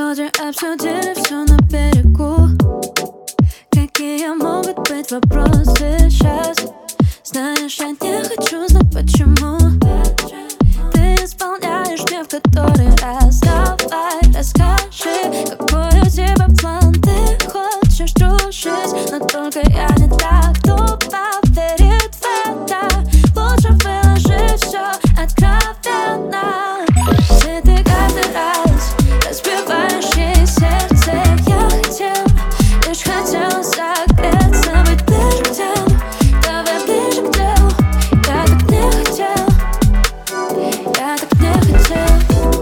вроде обсудили все на берегу. Какие могут быть вопросы сейчас? Знаешь, я не хочу знать почему. Ты исполняешь мне в который раз. Давай, расскажи, какой у тебя план. Ты хочешь дружить, но только я не так. Кто поверит в это? Лучше выложи все откровенно. Если ты каждый раз разбиваешь ей сердце, я лишь хотел согреться, быть ближе к телу. Давай ближе к делу. Я так не хотел, я так не хотел.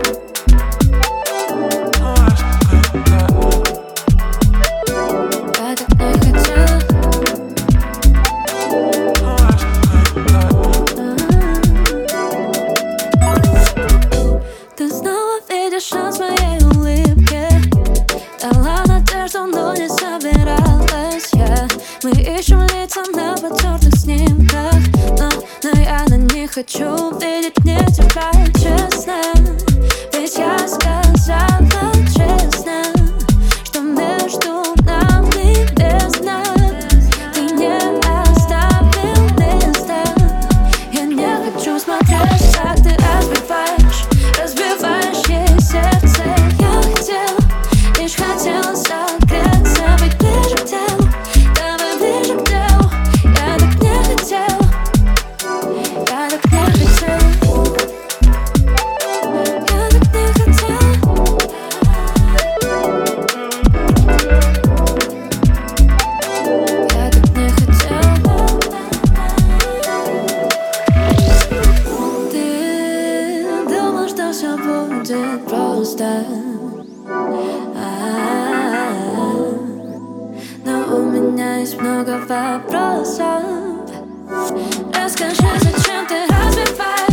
Я так не хотел. Ты снова видишь шанс в моей улыбке. Дала надежду, но не собиралась я. Мы ищем лица на потертых снимках, но я не хочу видеть мне тебя честно. Ведь я сказала честно, что между нами бездна. Ты не оставил места. Я не хочу смотреть, как ты разбиваешь ей сердце. Я лишь хотела согреться, быть ближе к телу. Давай ближе к делу. Я так не хотел, я так не хотел. Я так не хотел. Я так не хотел. Ты думал, что все будет просто, но у меня есть много вопросов. Расскажи, зачем ты разбиваешь